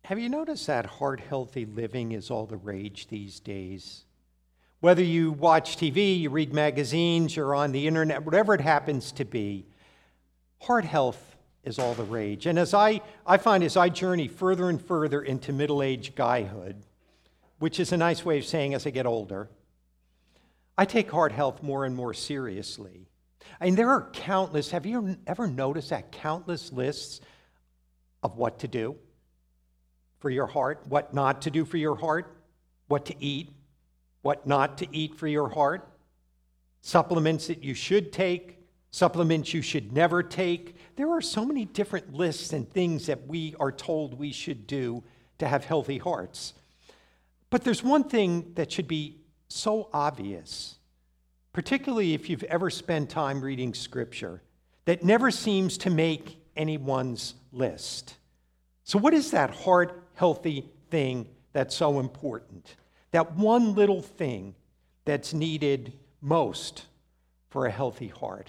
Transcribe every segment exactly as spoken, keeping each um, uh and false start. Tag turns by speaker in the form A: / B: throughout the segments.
A: Have you noticed that heart-healthy living is all the rage these days? Whether you watch T V, you read magazines, you're on the internet, whatever it happens to be, heart health is all the rage. And as I, I find as I journey further and further into middle-aged guyhood, which is a nice way of saying as I get older, I take heart health more and more seriously. I mean, there are countless, have you ever noticed that countless lists of what to do for your heart, what not to do for your heart, what to eat, what not to eat for your heart, supplements that you should take, supplements you should never take. There are so many different lists and things that we are told we should do to have healthy hearts. But there's one thing that should be so obvious, particularly if you've ever spent time reading Scripture, that never seems to make anyone's list. So what is that heart-healthy thing that's so important? That one little thing that's needed most for a healthy heart.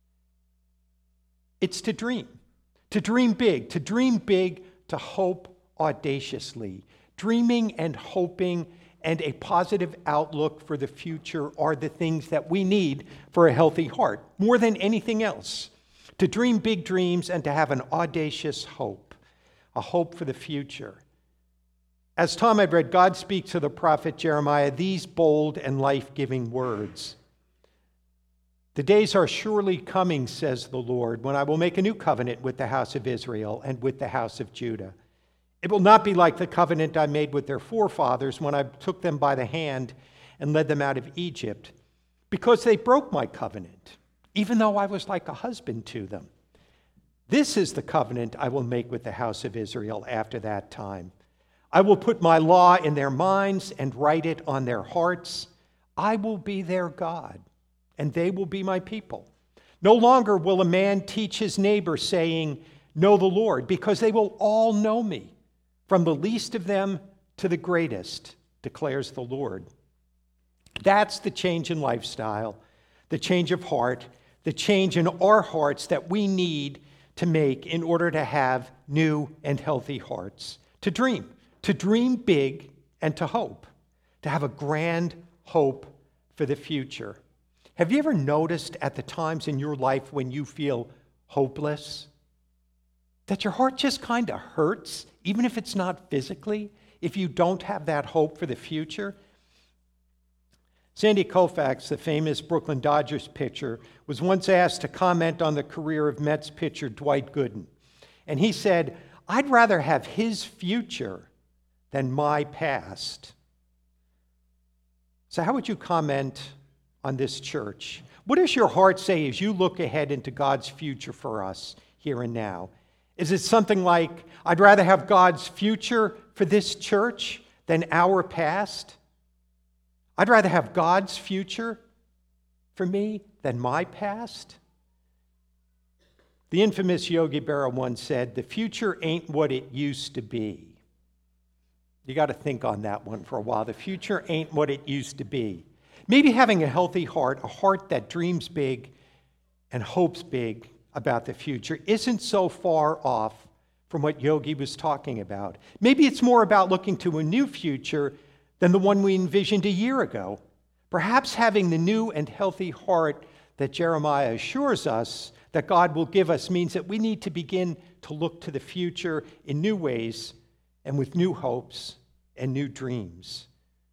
A: It's to dream. To dream big. To dream big, to hope audaciously. Dreaming and hoping and a positive outlook for the future are the things that we need for a healthy heart, more than anything else. To dream big dreams and to have an audacious hope, a hope for the future. As Tom had read, God speaks to the prophet Jeremiah these bold and life-giving words. The days are surely coming, says the Lord, when I will make a new covenant with the house of Israel and with the house of Judah. It will not be like the covenant I made with their forefathers when I took them by the hand and led them out of Egypt, because they broke my covenant, even though I was like a husband to them. This is the covenant I will make with the house of Israel after that time. I will put my law in their minds and write it on their hearts. I will be their God, and they will be my people. No longer will a man teach his neighbor, saying, know the Lord, because they will all know me, from the least of them to the greatest, declares the Lord. That's the change in lifestyle, the change of heart, the change in our hearts that we need to make in order to have new and healthy hearts. To dream. To dream big and to hope, to have a grand hope for the future. Have you ever noticed at the times in your life when you feel hopeless, that your heart just kind of hurts, even if it's not physically, if you don't have that hope for the future? Sandy Koufax, the famous Brooklyn Dodgers pitcher, was once asked to comment on the career of Mets pitcher Dwight Gooden. And he said, I'd rather have his future than my past. So how would you comment on this church? What does your heart say as you look ahead into God's future for us here and now? Is it something like, I'd rather have God's future for this church than our past? I'd rather have God's future for me than my past? The infamous Yogi Berra once said, the future ain't what it used to be. You got to think on that one for a while. The future ain't what it used to be. Maybe having a healthy heart, a heart that dreams big and hopes big about the future, isn't so far off from what Yogi was talking about. Maybe it's more about looking to a new future than the one we envisioned a year ago. Perhaps having the new and healthy heart that Jeremiah assures us that God will give us means that we need to begin to look to the future in new ways and with new hopes and new dreams.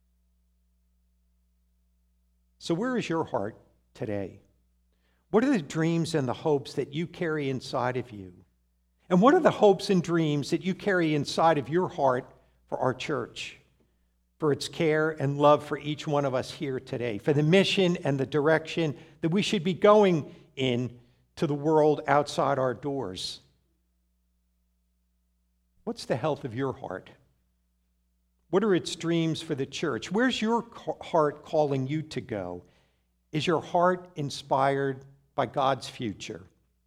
A: So where is your heart today? What are the dreams and the hopes that you carry inside of you? And what are the hopes and dreams that you carry inside of your heart for our church, for its care and love for each one of us here today, for the mission and the direction that we should be going in to the world outside our doors? What's the health of your heart? What are its dreams for the church? Where's your heart calling you to go? Is your heart inspired by God's future?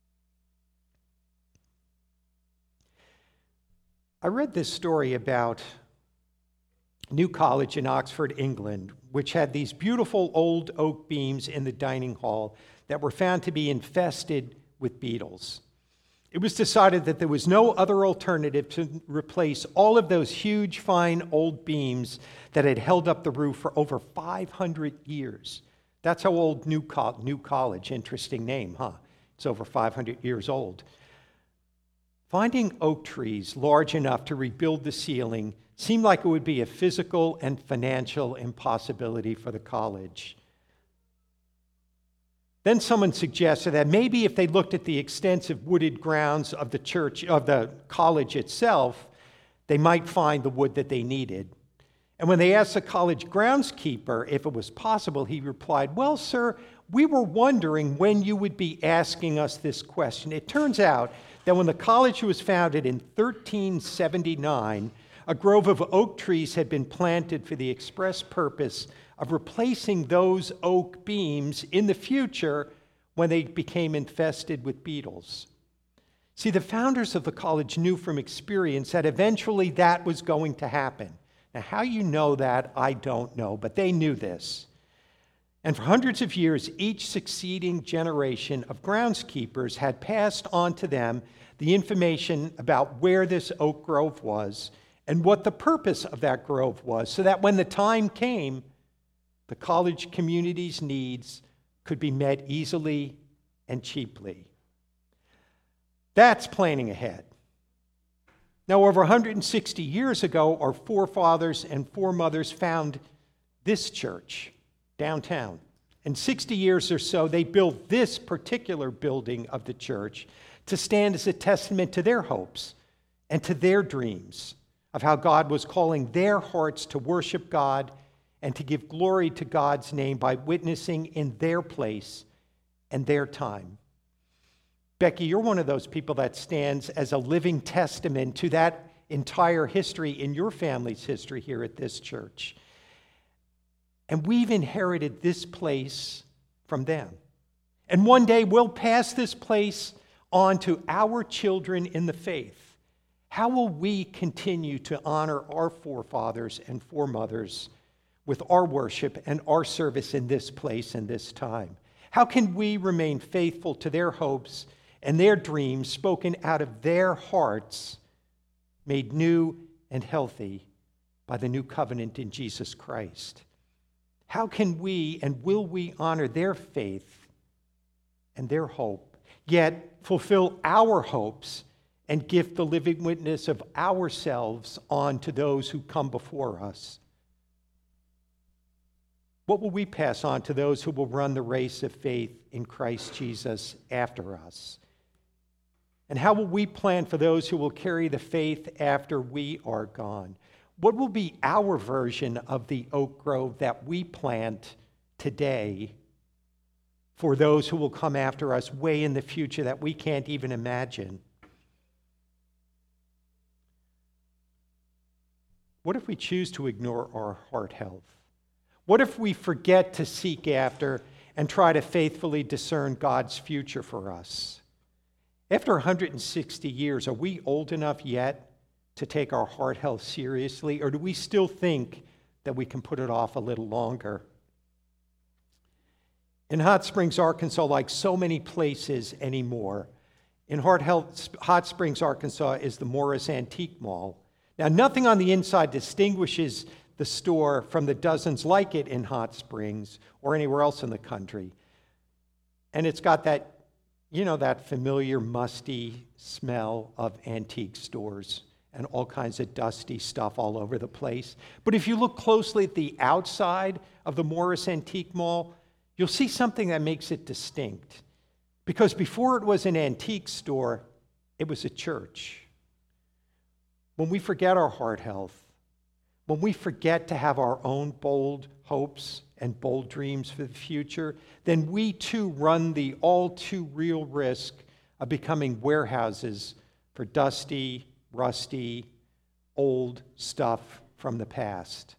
A: I read this story about New College in Oxford, England, which had these beautiful old oak beams in the dining hall that were found to be infested with beetles. It was decided that there was no other alternative to replace all of those huge, fine old beams that had held up the roof for over five hundred years. That's how old New, Co- New College, interesting name, huh? It's over five hundred years old. Finding oak trees large enough to rebuild the ceiling seemed like it would be a physical and financial impossibility for the college. Then someone suggested that maybe if they looked at the extensive wooded grounds of the church, of the college itself, they might find the wood that they needed. And when they asked the college groundskeeper if it was possible, he replied, "Well, sir, we were wondering when you would be asking us this question." It turns out that when the college was founded in thirteen seventy-nine, a grove of oak trees had been planted for the express purpose of replacing those oak beams in the future when they became infested with beetles. See, the founders of the college knew from experience that eventually that was going to happen. Now, how you know that, I don't know, but they knew this. And for hundreds of years, each succeeding generation of groundskeepers had passed on to them the information about where this oak grove was and what the purpose of that grove was, so that when the time came, the college community's needs could be met easily and cheaply. That's planning ahead. Now, over one hundred sixty years ago, our forefathers and foremothers found this church downtown. In sixty years or so, they built this particular building of the church to stand as a testament to their hopes and to their dreams of how God was calling their hearts to worship God and to give glory to God's name by witnessing in their place and their time. Becky, you're one of those people that stands as a living testament to that entire history in your family's history here at this church. And we've inherited this place from them. And one day we'll pass this place on to our children in the faith. How will we continue to honor our forefathers and foremothers with our worship and our service in this place and this time? How can we remain faithful to their hopes and their dreams spoken out of their hearts, made new and healthy by the new covenant in Jesus Christ? How can we and will we honor their faith and their hope, yet fulfill our hopes and gift the living witness of ourselves on to those who come before us? What will we pass on to those who will run the race of faith in Christ Jesus after us? And how will we plan for those who will carry the faith after we are gone? What will be our version of the oak grove that we plant today for those who will come after us way in the future that we can't even imagine? What if we choose to ignore our heart health? What if we forget to seek after and try to faithfully discern God's future for us? After one hundred sixty years, are we old enough yet to take our heart health seriously, or do we still think that we can put it off a little longer? In Hot Springs, Arkansas, like so many places anymore, in Hot Springs, Arkansas is the Morris Antique Mall. Now, nothing on the inside distinguishes the store from the dozens like it in Hot Springs or anywhere else in the country. And it's got that, you know, that familiar musty smell of antique stores and all kinds of dusty stuff all over the place. But if you look closely at the outside of the Morris Antique Mall, you'll see something that makes it distinct. Because before it was an antique store, it was a church. When we forget our heart health, when we forget to have our own bold hopes and bold dreams for the future, then we too run the all too real risk of becoming warehouses for dusty, rusty, old stuff from the past.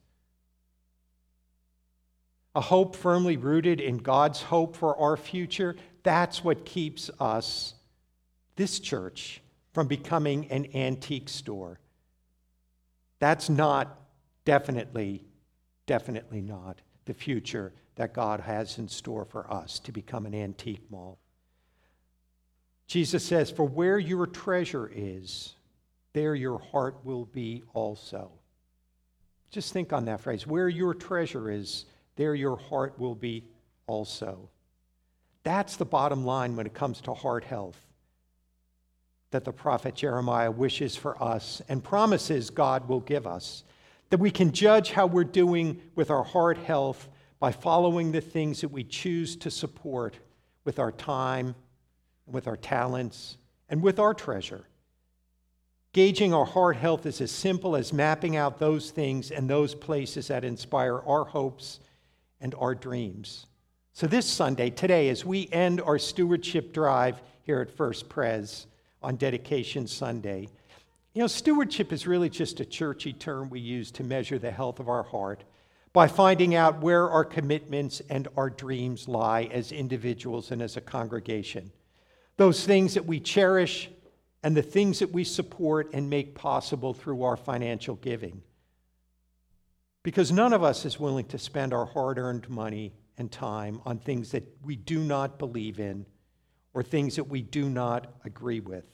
A: A hope firmly rooted in God's hope for our future, that's what keeps us, this church, from becoming an antique store. That's not, definitely, definitely not the future that God has in store for us, to become an antique mall. Jesus says, "For where your treasure is, there your heart will be also." Just think on that phrase. Where your treasure is, there your heart will be also. That's the bottom line when it comes to heart health that the prophet Jeremiah wishes for us and promises God will give us. That we can judge how we're doing with our heart health by following the things that we choose to support with our time, with our talents, and with our treasure. Gauging our heart health is as simple as mapping out those things and those places that inspire our hopes and our dreams. So this Sunday, today, as we end our stewardship drive here at First Pres on Dedication Sunday, you know, stewardship is really just a churchy term we use to measure the health of our heart by finding out where our commitments and our dreams lie as individuals and as a congregation. Those things that we cherish and the things that we support and make possible through our financial giving. Because none of us is willing to spend our hard-earned money and time on things that we do not believe in or things that we do not agree with.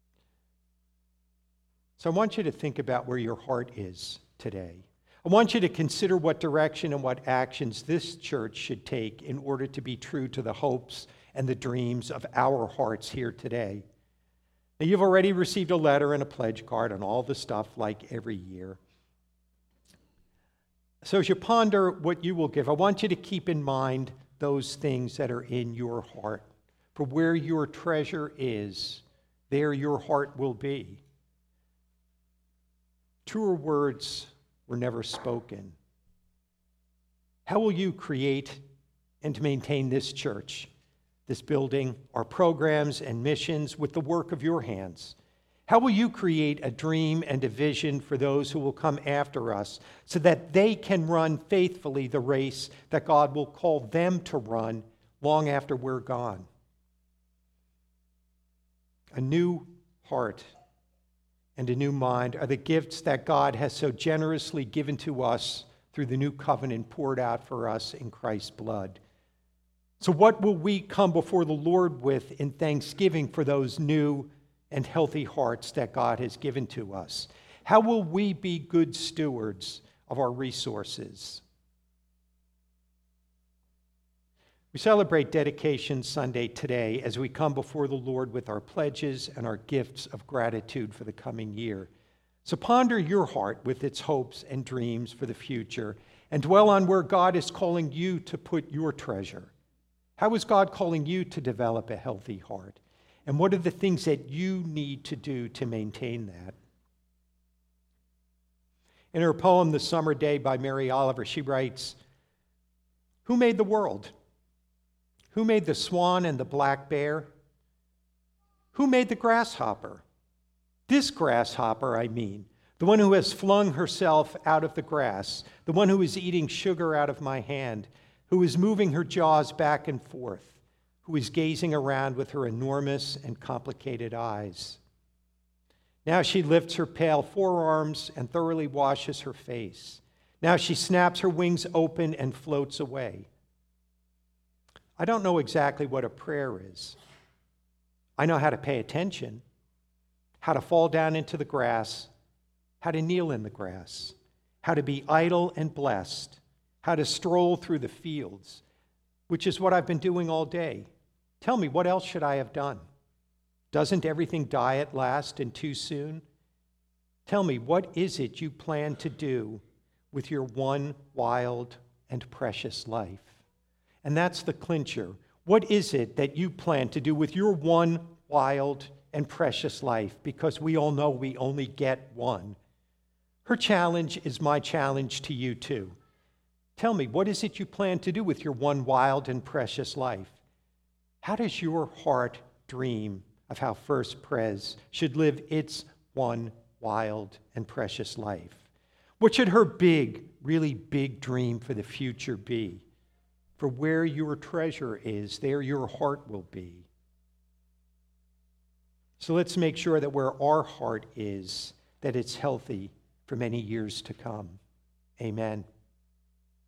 A: So I want you to think about where your heart is today. I want you to consider what direction and what actions this church should take in order to be true to the hopes and the dreams of our hearts here today. Now, you've already received a letter and a pledge card and all the stuff like every year. So as you ponder what you will give, I want you to keep in mind those things that are in your heart. For where your treasure is, there your heart will be. Truer words were never spoken. How will you create and maintain this church, this building, our programs and missions with the work of your hands? How will you create a dream and a vision for those who will come after us so that they can run faithfully the race that God will call them to run long after we're gone? A new heart and a new mind are the gifts that God has so generously given to us through the new covenant poured out for us in Christ's blood. So what will we come before the Lord with in thanksgiving for those new and healthy hearts that God has given to us? How will we be good stewards of our resources? We celebrate Dedication Sunday today as we come before the Lord with our pledges and our gifts of gratitude for the coming year. So ponder your heart with its hopes and dreams for the future and dwell on where God is calling you to put your treasure. How is God calling you to develop a healthy heart? And what are the things that you need to do to maintain that? In her poem, The Summer Day by Mary Oliver, she writes, "Who made the world? Who made the swan and the black bear? Who made the grasshopper? This grasshopper, I mean, the one who has flung herself out of the grass, the one who is eating sugar out of my hand, who is moving her jaws back and forth, who is gazing around with her enormous and complicated eyes. Now she lifts her pale forearms and thoroughly washes her face. Now she snaps her wings open and floats away. I don't know exactly what a prayer is. I know how to pay attention, how to fall down into the grass, how to kneel in the grass, how to be idle and blessed, how to stroll through the fields, which is what I've been doing all day. Tell me, what else should I have done? Doesn't everything die at last and too soon? Tell me, what is it you plan to do with your one wild and precious life? And that's the clincher. What is it that you plan to do with your one wild and precious life? Because we all know we only get one. Her challenge is my challenge to you too. Tell me, what is it you plan to do with your one wild and precious life? How does your heart dream of how First Pres should live its one wild and precious life? What should her big, really big dream for the future be? For where your treasure is, there your heart will be. So let's make sure that where our heart is, that it's healthy for many years to come. Amen.